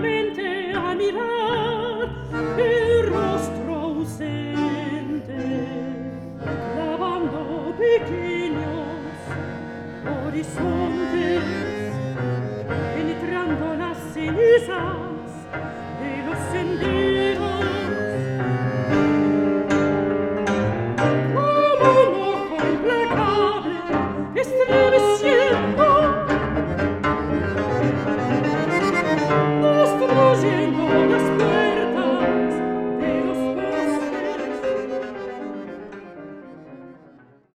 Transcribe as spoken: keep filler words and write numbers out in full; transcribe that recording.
fijamente a mirar el rostro ausente, clavando pequeños horizontes, penetrando la ceniza